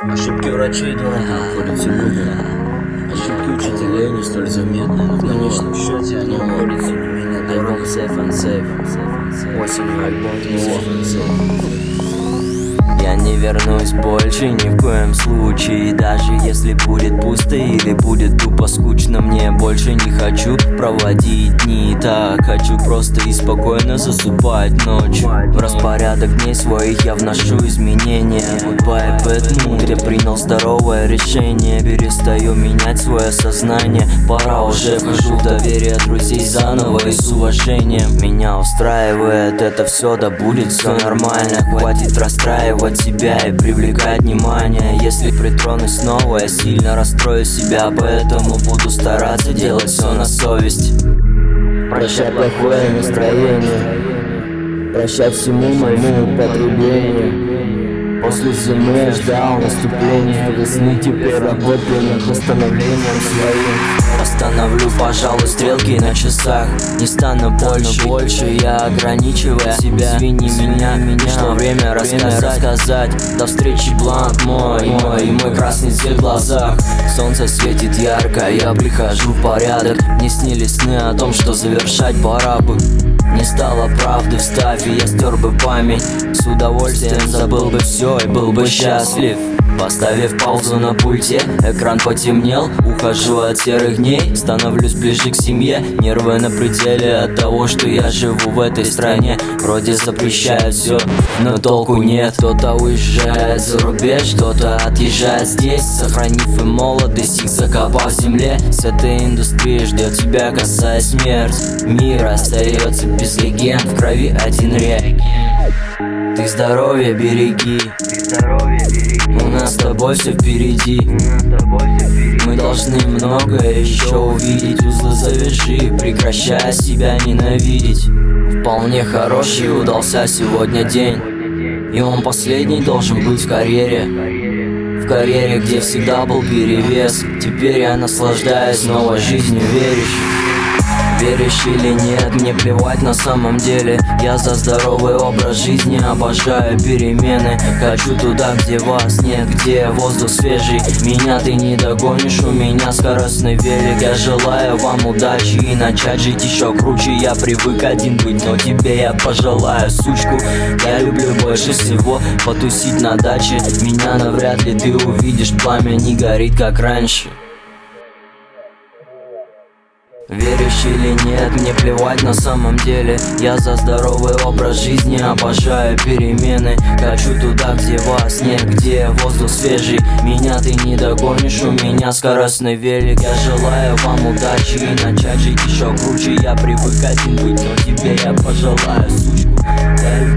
Ошибки врачей дорого обходятся людям. Ошибки учителей не столь заметны, но в конечном счете они обходятся меня дорого. Осенью альбом Safe and Safe. Я не вернусь больше ни в коем случае. Даже если будет пусто или будет тупо скучно, мне больше не хочу проводить дни так. Хочу просто и спокойно засыпать ночью. В распорядок дней своих я вношу изменения. Goodbye, bad mood. Я принял здоровое решение. Перестаю менять свое сознание. Пора уже, вхожу в доверие друзей заново и с уважением. Меня устраивает это все, да будет все нормально. Хватит расстраивать себя и привлекать внимание. Если притронусь снова, я сильно расстрою себя, поэтому буду стараться делать все на совесть. Прощай плохое настроение, прощай всему моему употреблению. После зимы я ждал наступления весны, теперь работаю над восстановлением своим. Остановлю, пожалуй, стрелки на часах. Не стану больше, я ограничиваю себя. Извини меня, что время рассказать. До встречи, бланк мой и мой красный цвет в глазах. Солнце светит ярко, я прихожу в порядок. Мне снились сны о том, что завершать пора бы. Не стало правды, вставь, и я стер бы память. С удовольствием забыл бы все и был бы счастлив. Поставив паузу на пульте, экран потемнел. Ухожу от серых дней, становлюсь ближе к семье. Нервы на пределе от того, что я живу в этой стране. Вроде запрещают все, но толку нет. Кто-то уезжает за рубеж, кто-то отъезжает здесь. Сохранив и молодость, их закопав в земле. С этой индустрией ждет тебя косая смерть. Мир остается без легенд, в крови один рек. Ты здоровье береги, у нас с тобой все впереди. Мы должны многое еще увидеть. Узлы завяжи, прекращая себя ненавидеть. Вполне хороший удался сегодня день, и он последний должен быть в карьере. В карьере, где всегда был перевес. Теперь я наслаждаюсь новой жизнью, веришь? Веришь или нет, мне плевать на самом деле. Я за здоровый образ жизни, обожаю перемены. Хочу туда, где вас нет, где воздух свежий. Меня ты не догонишь, у меня скоростный велик. Я желаю вам удачи и начать жить еще круче. Я привык один быть, но тебе я пожелаю, сучку. Я люблю больше всего потусить на даче. Меня навряд ли ты увидишь, пламя не горит как раньше. Веришь или нет, мне плевать на самом деле. Я за здоровый образ жизни, обожаю перемены. Хочу туда, где вас нет, где воздух свежий. Меня ты не догонишь, у меня скоростный велик. Я желаю вам удачи и начать жить еще круче. Я привык один быть, но тебе я пожелаю, сучку.